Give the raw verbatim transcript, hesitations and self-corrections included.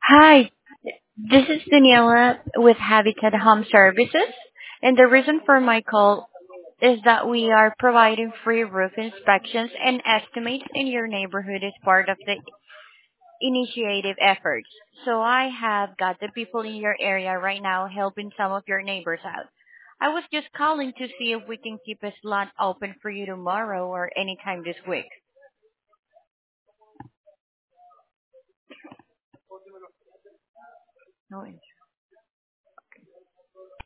Hi, this is Daniela with Habitat Home Services, and the reason for my call is that we are providing free roof inspections and estimates in your neighborhood as part of the initiative efforts. So I have got the people in your area right now helping some of your neighbors out. I was just calling to see if we can keep a slot open for you tomorrow or anytime this week. No.